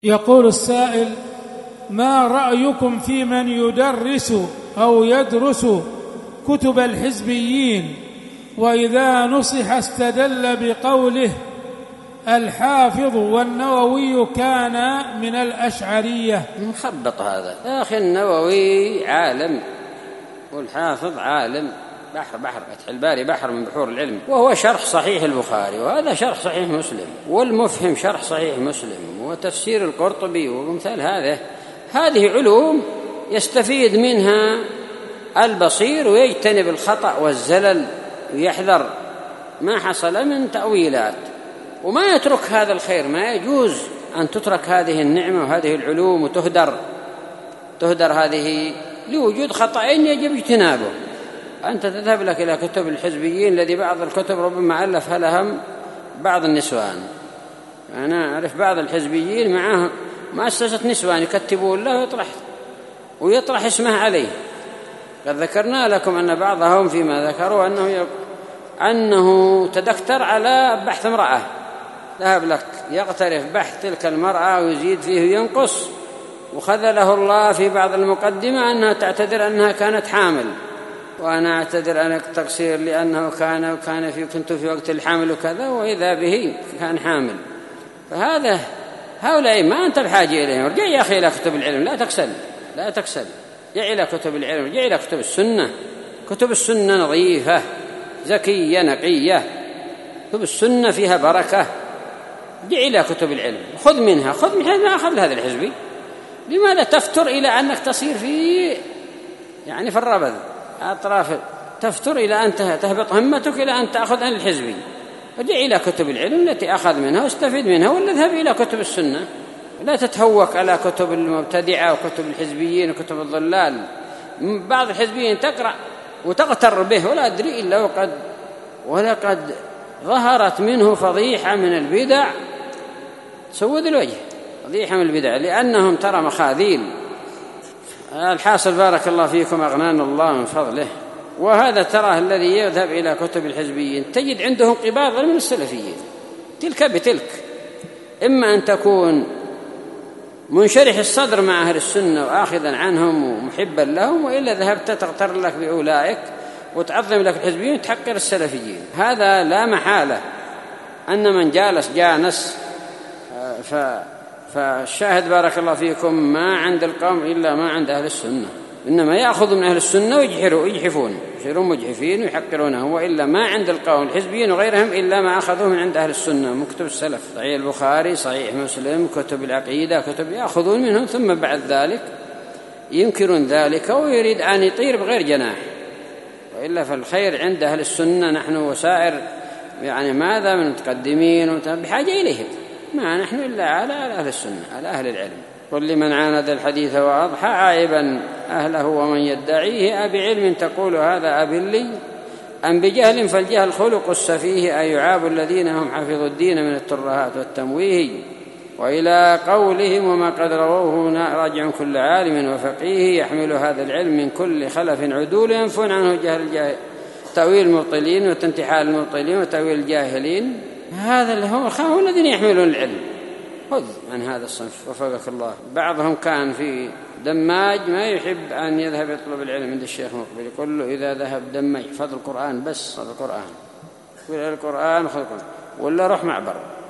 يقول السائل: ما رأيكم في من يدرس أو يدرس كتب الحزبيين وإذا نصح استدل بقوله الحافظ والنووي كان من الأشعرية؟ مخبط هذا يا أخي. النووي عالم والحافظ عالم، بحر فتح الباري بحر من بحور العلم، وهو شرح صحيح البخاري، وهذا شرح صحيح مسلم، والمفهم شرح صحيح مسلم، وتفسير القرطبي ومثال هذه علوم يستفيد منها البصير ويجتنب الخطأ والزلل ويحذر ما حصل من تأويلات، وما يترك هذا الخير. ما يجوز أن تترك هذه النعمة وهذه العلوم وتهدر هذه لوجود خطأ يجب اجتنابه. أنت تذهب لك إلى كتب الحزبيين الذي بعض الكتب ربما ألفها لهم بعض النسوان. أنا أعرف بعض الحزبيين معه مؤسسة نسوان يكتبون له ويطرح اسمه عليه. قد ذكرنا لكم أن بعضهم فيما ذكروا أنه تدكتر على بحث امرأة، ذهب لك يقترف بحث تلك المرأة ويزيد فيه وينقص، وخذله الله في بعض المقدمة أنها تعتذر أنها كانت حامل، وأنا أعتذر أن التقصير لأنه كنت في وقت الحمل وكذا، وإذا به كان حامل. هؤلاء ما أنت بحاجة إليهم. ارجع يا أخي إلى كتب العلم، لا تكسل، ارجع إلى كتب العلم، ارجع إلى كتب السنة نظيفة زكية نقية، كتب السنة فيها بركة. ارجع إلى كتب العلم، خذ منها ما أخذ هذا الحزبي. لماذا تفتر إلى أنك تصير في الربذ أطراف، تفتر إلى أن تهبط همتك إلى أن تأخذ عن الحزبي؟ ارجع إلى كتب العلم التي أخذ منها واستفيد منها، ولا اذهب إلى كتب السنة. لا تتهوك على كتب المبتدعة وكتب الحزبيين وكتب الضلال. بعض الحزبيين تقرأ وتغتر به ولا أدري إلا ولقد ظهرت منه فضيحة من البدع سود الوجه، فضيحة من البدع، لأنهم ترى مخاذيل. الحاصل بارك الله فيكم أغنانا الله من فضله. وهذا تراه الذي يذهب إلى كتب الحزبيين تجد عندهم قباضا من السلفيين تلك بتلك. إما أن تكون منشرح الصدر مع أهل السنة وآخذا عنهم ومحبا لهم، وإلا ذهبت تغتر لك بأولئك وتعظم لك الحزبيين وتحقر السلفيين. هذا لا محالة أن من جانس. فالشاهد بارك الله فيكم ما عند القوم إلا ما عند أهل السنة، إنما يأخذ من أهل السنة ويجحفون مجحفين ويحقرونه، وإلا ما عند القوم الحزبيين وغيرهم إلا ما أخذوه من عند أهل السنة من كتب السلف، صحيح البخاري، صحيح مسلم، كتب العقيدة، كتب يأخذون منهم، ثم بعد ذلك ينكرون ذلك ويريد أن يطير بغير جناح. وإلا فالخير عند أهل السنة نحن وسائر ماذا من متقدمين بحاجة إليهم، ما نحن إلا على أهل السنة، على أهل العلم. قل لمن عاند الحديث وأضحى عائبا أهله ومن يدعيه أبعلم تقول هذا أبلي أم بجهل فالجهل خلق السفيه أيعاب الذين هم حفظوا الدين من الترهات والتمويه. وإلى قولهم وما قد رووه راجع كل عالم وفقيه يحمل هذا العلم من كل خلف عدول ينفون عنه جهل الجاهل تأويل المبطلين وتنتحال المبطلين وتأويل الجاهلين. هذا اللي هم الذين يحملون العلم. خذ عن هذا الصنف وفقك الله. بعضهم كان في دماج ما يحب أن يذهب يطلب العلم عند الشيخ مقبل، يقول له إذا ذهب دماج فضل القرآن بس، فضل القرآن خذ القرآن ولا روح معبر.